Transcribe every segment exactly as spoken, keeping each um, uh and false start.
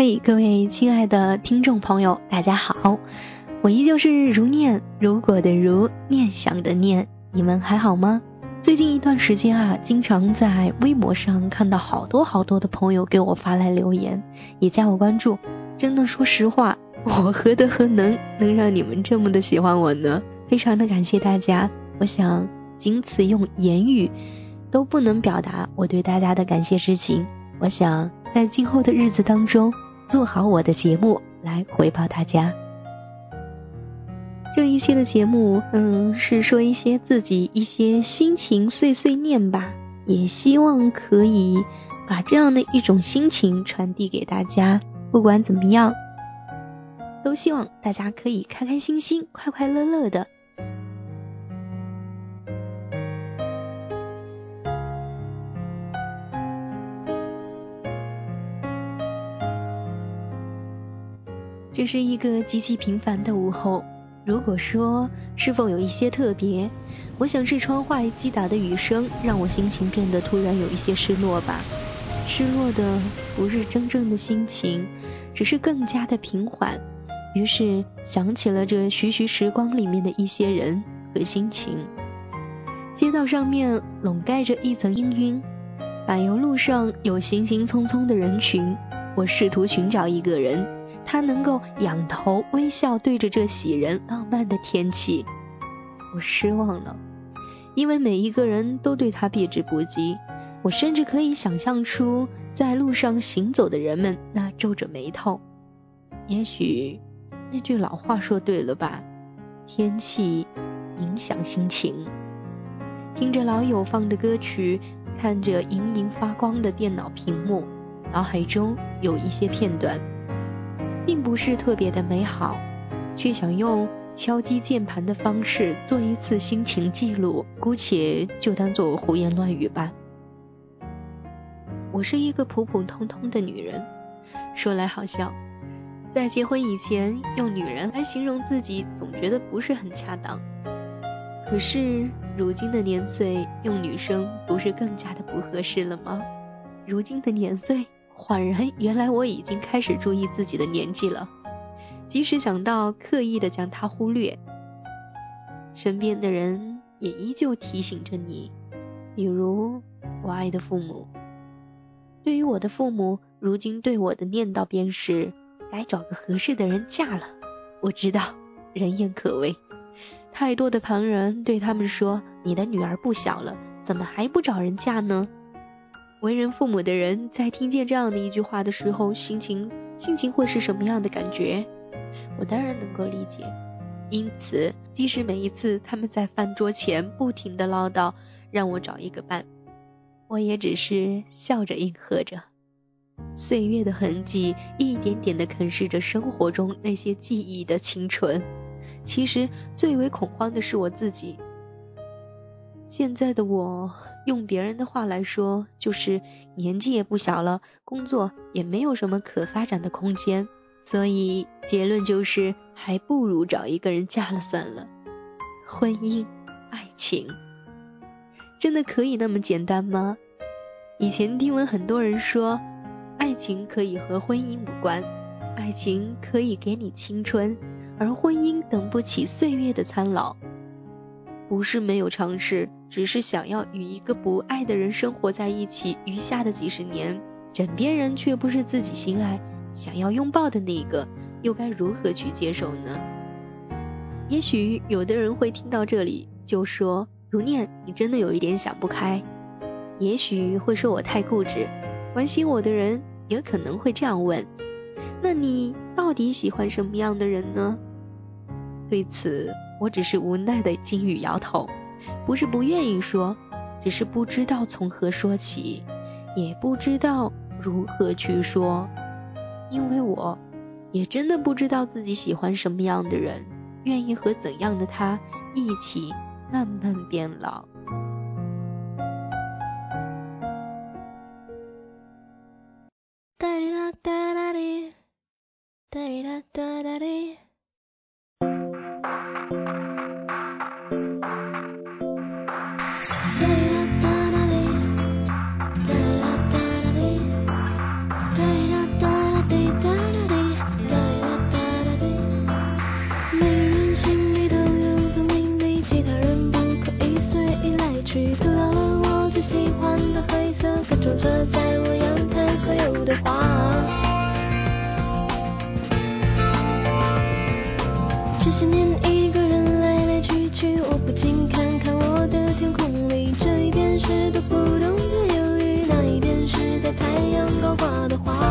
嘿，各位亲爱的听众朋友，大家好，我依旧是如念，如果的如，念想的念，你们还好吗？最近一段时间啊，经常在微博上看到好多好多的朋友给我发来留言，也加我关注。真的说实话，我何德何能能让你们这么的喜欢我呢？非常的感谢大家，我想仅此用言语都不能表达我对大家的感谢之情。我想在今后的日子当中做好我的节目来回报大家。这一期的节目嗯，是说一些自己一些心情碎碎念吧，也希望可以把这样的一种心情传递给大家。不管怎么样，都希望大家可以开开心心快快乐乐的。这是一个极其平凡的午后，如果说是否有一些特别，我想是窗外击打的雨声让我心情变得突然有一些失落吧。失落的不是真正的心情，只是更加的平缓，于是想起了这徐徐时光里面的一些人和心情。街道上面笼盖着一层阴云，柏油路上有行行匆匆的人群，我试图寻找一个人，他能够仰头微笑对着这喜人浪漫的天气。我失望了，因为每一个人都对他避之不及。我甚至可以想象出在路上行走的人们那皱着眉头。也许那句老话说对了吧，天气影响心情。听着老友放的歌曲，看着莹莹发光的电脑屏幕，脑海中有一些片段并不是特别的美好，却想用敲击键盘的方式做一次心情记录，姑且就当做胡言乱语吧。我是一个普普通通的女人，说来好笑，在结婚以前用女人来形容自己总觉得不是很恰当，可是如今的年岁用女生不是更加的不合适了吗？如今的年岁恍然，原来我已经开始注意自己的年纪了，即使想到刻意的将它忽略，身边的人也依旧提醒着你，比如我爱的父母。对于我的父母，如今对我的念叨便是该找个合适的人嫁了。我知道人言可畏，太多的旁人对他们说，你的女儿不小了，怎么还不找人嫁呢？为人父母的人在听见这样的一句话的时候，心情心情会是什么样的感觉？我当然能够理解。因此即使每一次他们在饭桌前不停地唠叨让我找一个伴，我也只是笑着应和着。岁月的痕迹一点点地啃噬着生活中那些记忆的清纯。其实最为恐慌的是我自己。现在的我，用别人的话来说，就是年纪也不小了，工作也没有什么可发展的空间，所以结论就是还不如找一个人嫁了算了。婚姻、爱情真的可以那么简单吗？以前听闻很多人说，爱情可以和婚姻无关，爱情可以给你青春，而婚姻等不起岁月的苍老。不是没有尝试，只是想要与一个不爱的人生活在一起余下的几十年，枕边人却不是自己心爱想要拥抱的那个，又该如何去接受呢？也许有的人会听到这里就说，如念，你真的有一点想不开。也许会说我太固执，关心我的人也可能会这样问，那你到底喜欢什么样的人呢？对此我只是无奈的轻语摇头，不是不愿意说，只是不知道从何说起，也不知道如何去说，因为我也真的不知道自己喜欢什么样的人，愿意和怎样的他一起慢慢变老。 哒哩啦哒啦哩，哒哩啦哒啦哩。哒种着在我阳台所有的花。这些年一个人来来去去，我不禁看看我的天空里，这一边是读不懂的忧郁，那一边是在太阳高挂的花。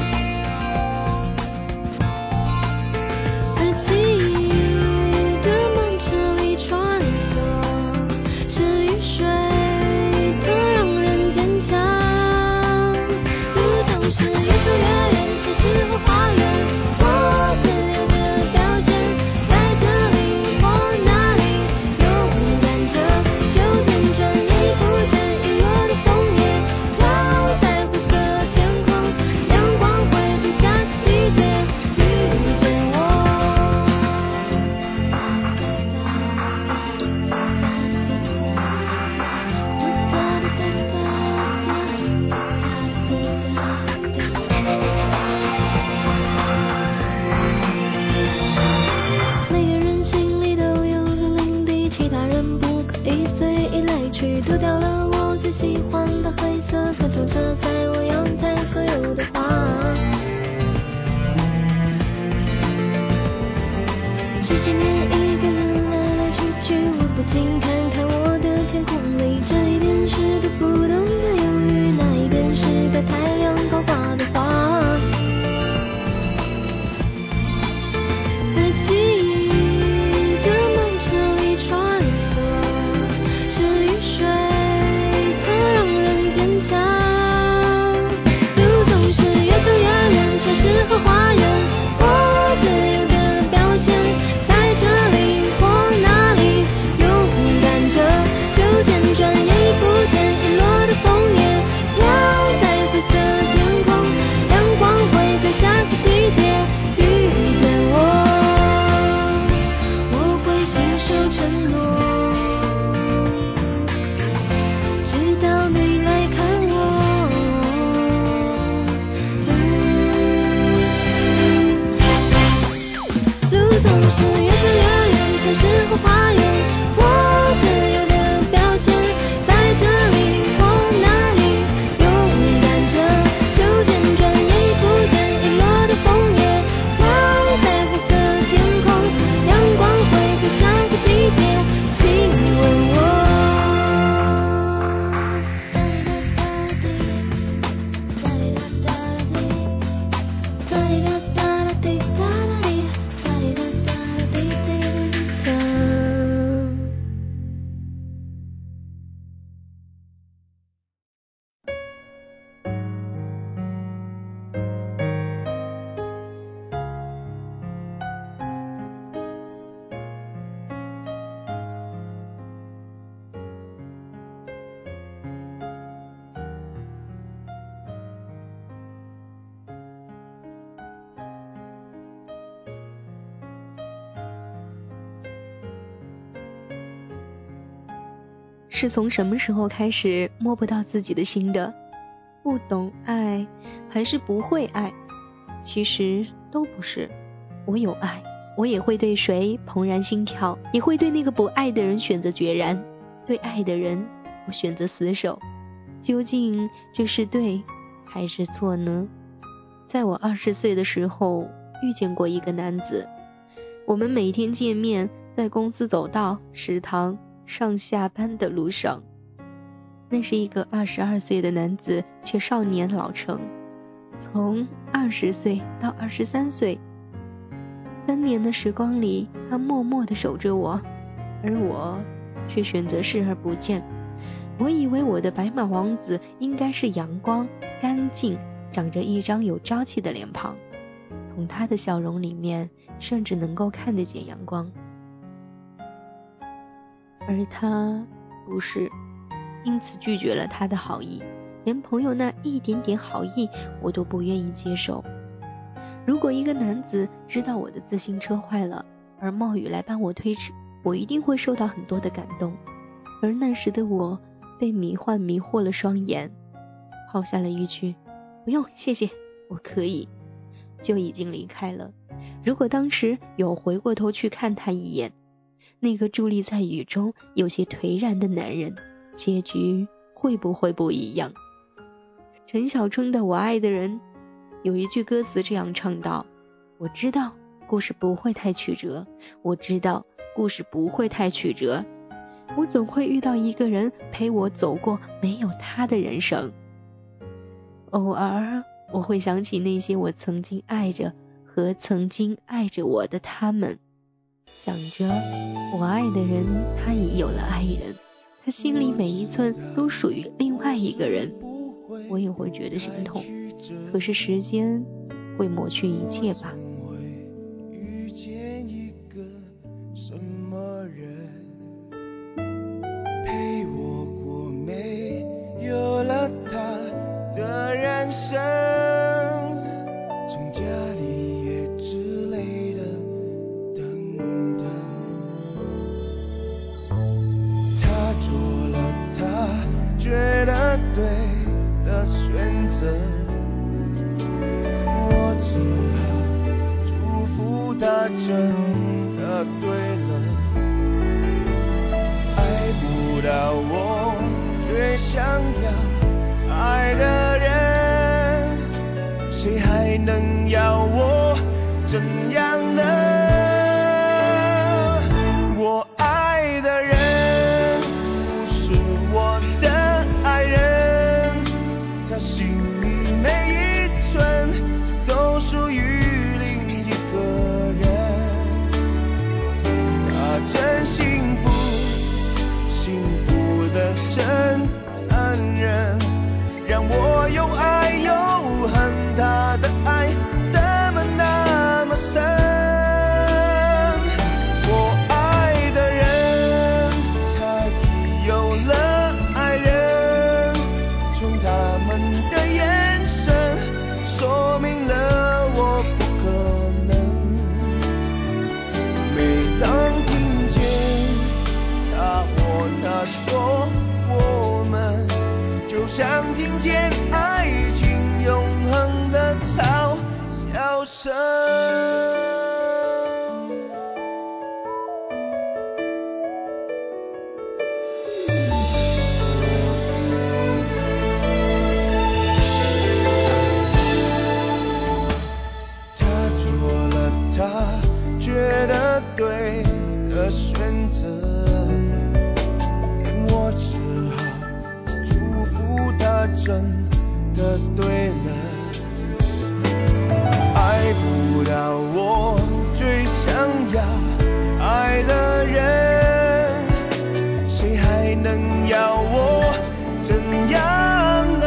自己的梦车里穿梭，是雨水它让人坚强，路总是越走越远，城市和花园，我自由的表现，在这里或那里勇敢着，就见转眼不见遗落的枫叶，飘在灰色天空，阳光会在下个季节遇见我。每个人心里都有个领地，其他人不可以随意来去，丢掉了我最喜欢的黑色，看出这在我阳台所有的花。这些年一个人来来去去，我不禁看看我的天空里，这一边是读不懂的忧郁，那一边是在太阳高挂的花。在记忆的梦车里穿梭，是雨水它让人坚强，路总是越走越远，城市和花园，我自由的表现，在这里或那里勇敢着，就见转眼已不见遗落的枫叶，飘在灰色天空，阳光会在下个季节遇见我。我会信守承诺，直到你来看我。嗯，路总是越走越远，城市和花园，我自由的表现，在这里或那里勇敢着，就见转眼已不见遗落的枫叶，飘在灰色天空，阳光会在下个季节亲吻我。 是从什么时候开始摸不到自己的心的？不懂爱还是不会爱？其实都不是。我有爱，我也会对谁怦然心跳，也会对那个不爱的人选择决然，对爱的人我选择死守。究竟这是对还是错呢？在我二十岁的时候遇见过一个男子，我们每天见面，在公司走道、食堂、上下班的路上。那是一个二十二岁的男子，却少年老成。从二十岁到二十三岁，三年的时光里，他默默地守着我，而我却选择视而不见。我以为我的白马王子应该是阳光、干净，长着一张有朝气的脸庞，从他的笑容里面甚至能够看得见阳光。而他不是，因此拒绝了他的好意，连朋友那一点点好意我都不愿意接受。如果一个男子知道我的自行车坏了，而冒雨来帮我推迟，我一定会受到很多的感动。而那时的我被迷幻迷惑了双眼，抛下了一句不用谢谢，我可以，就已经离开了。如果当时有回过头去看他一眼，那个伫立在雨中有些颓然的男人，结局会不会不一样？ 陈小春的《我爱的人》有一句歌词这样唱道：我知道故事不会太曲折，我知道故事不会太曲折，我总会遇到一个人陪我走过没有他的人生。偶尔我会想起那些我曾经爱着和曾经爱着我的他们，想着我爱的人他已有了爱人，他心里每一寸都属于另外一个人，我也会觉得心痛。可是时间会抹去一切吧。 遇见一个什么人陪我过没有了他的人生，从家里也之类的等等，他做了他觉得对的选择，我只好祝福他真的对了。爱不到我最想要爱的人，谁还能要我怎样呢？我爱的人不是我的爱人，他心里每一寸都属于另一个人，他真幸福，幸福的真残忍，让我又爱又恨，他的爱怎么那么深？我爱的人他已有了爱人，从他们的眼神说明了我不可能。每当听见他或她说我们，就像听见爱情永恒的嘲笑声。他做了他觉得对的选择，我只好祝福他真的对了。爱不到我最想要爱的人，谁还能要我怎样呢？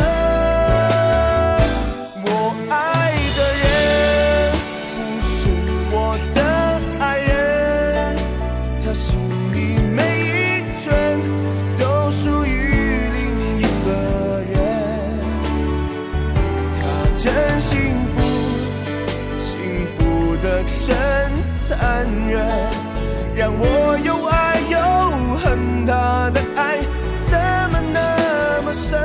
我爱的人不是我的爱人，他心里每一寸都属于另一个人，他真幸福，幸福的真残忍，让我又爱又恨，他的爱怎么那么深？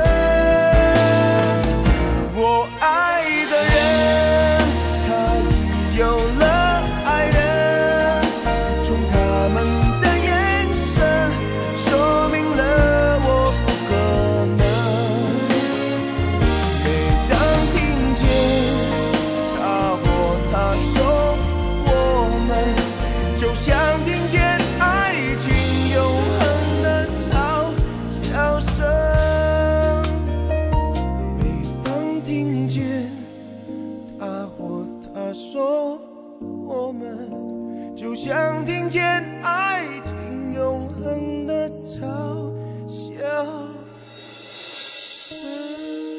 我爱的人他已有了爱人，从他们的眼神说明了我不可能。每当听见他或她说我们，就像听见爱情永恒的嘲笑声。每当听见他或她说我们，就像听见爱情永恒的嘲笑声。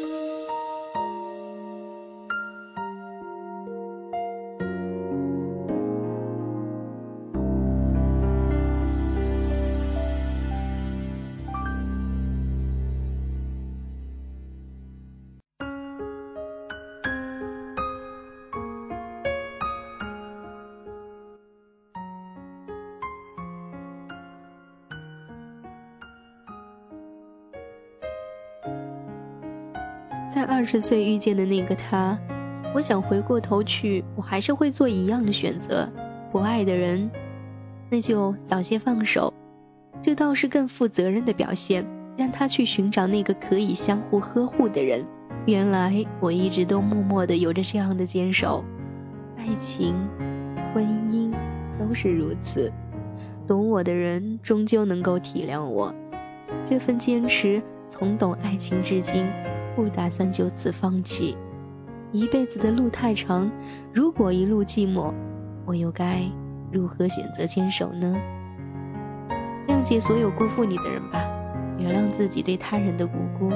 在二十岁遇见的那个他，我想回过头去，我还是会做一样的选择。不爱的人，那就早些放手，这倒是更负责任的表现，让他去寻找那个可以相互呵护的人， 原来我一直都默默地有着这样的坚守，爱情、婚姻都是如此。懂我的人终究能够体谅我，这份坚持从懂爱情至今，不打算就此放弃。一辈子的路太长，如果一路寂寞，我又该如何选择坚守呢？谅解所有辜负你的人吧，原谅自己对他人的无辜。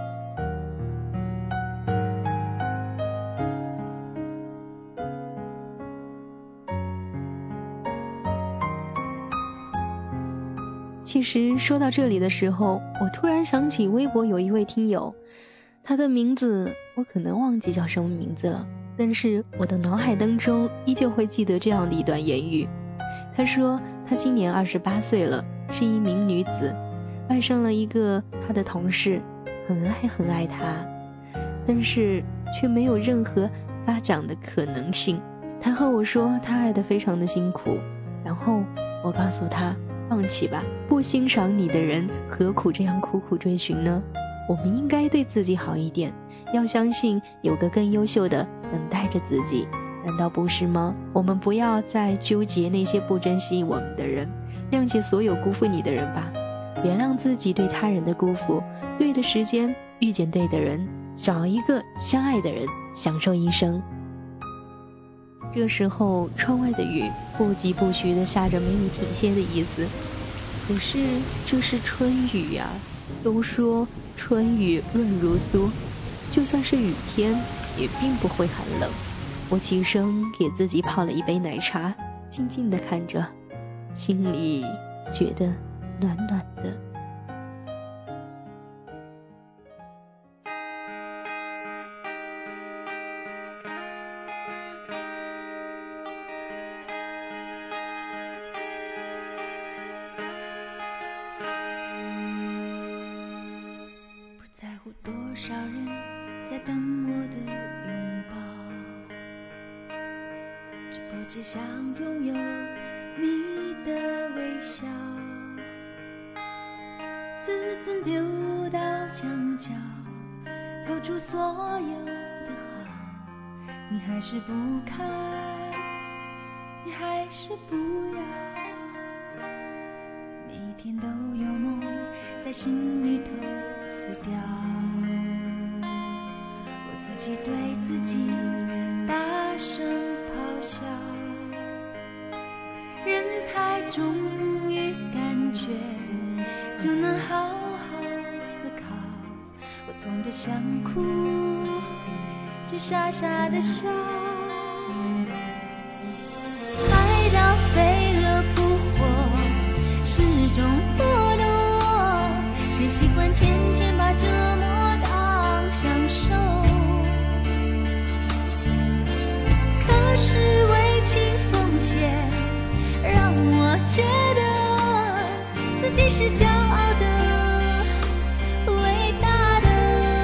其实说到这里的时候，我突然想起微博有一位听友，他的名字我可能忘记叫什么名字了，但是我的脑海当中依旧会记得这样的一段言语。他说他今年二十八岁了，是一名女子，爱上了一个他的同事，很爱很爱他，但是却没有任何发展的可能性。他和我说他爱得非常的辛苦，然后我告诉他放弃吧，不欣赏你的人何苦这样苦苦追寻呢？我们应该对自己好一点，要相信有个更优秀的等待着自己，难道不是吗？我们不要再纠结那些不珍惜我们的人，谅解所有辜负你的人吧，原谅自己对他人的辜负，对的时间遇见对的人，找一个相爱的人，享受一生。这时候窗外的雨不疾不徐地下着，没有停歇的意思。可是这是春雨啊，都说春雨润如酥，就算是雨天也并不会寒冷。我起身给自己泡了一杯奶茶，静静地看着，心里觉得暖暖的。 在乎多少人在等我的拥抱，只不过想拥有你的微笑。自尊丢到墙角，掏出所有的好，你还是不开，你还是不要。每天都有梦在心里头死掉，我自己对自己大声咆哮。人太重于感觉，就能好好思考。我痛得想哭，却傻傻的笑。爱到飞蛾扑火，是种堕落，谁喜欢天天把折磨当享受？可是为情奉献，让我觉得自己是骄傲的，伟大的。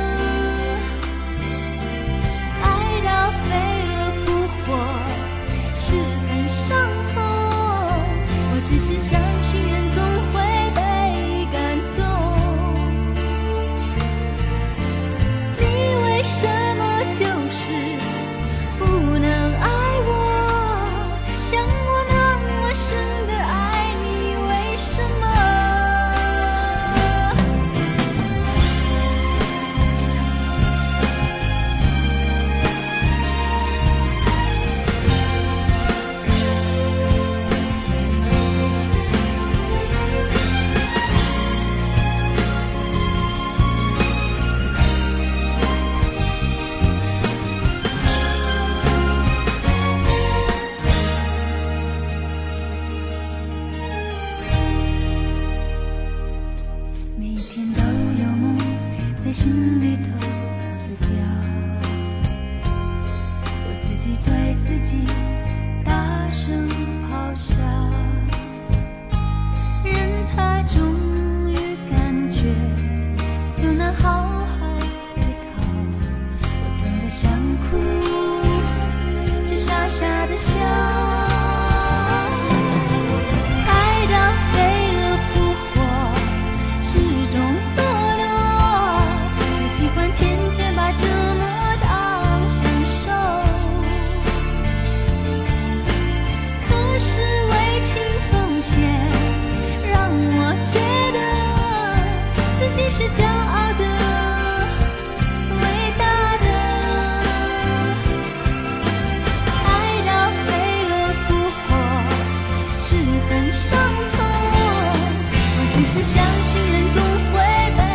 爱到飞蛾扑火，是很伤痛，我只是相信人总会被感动。你为什么就是不能爱我，像我那么深的爱你，为什么？每天都有梦在心里头死掉，我自己对自己大声咆哮。人太重于感觉，就能好好思考。我痛得想哭，却傻傻的笑。爱到飞蛾扑火，是种堕落，谁喜欢己是骄傲的，伟大的。爱到飞蛾扑火，是很伤痛。我只是相信人总会被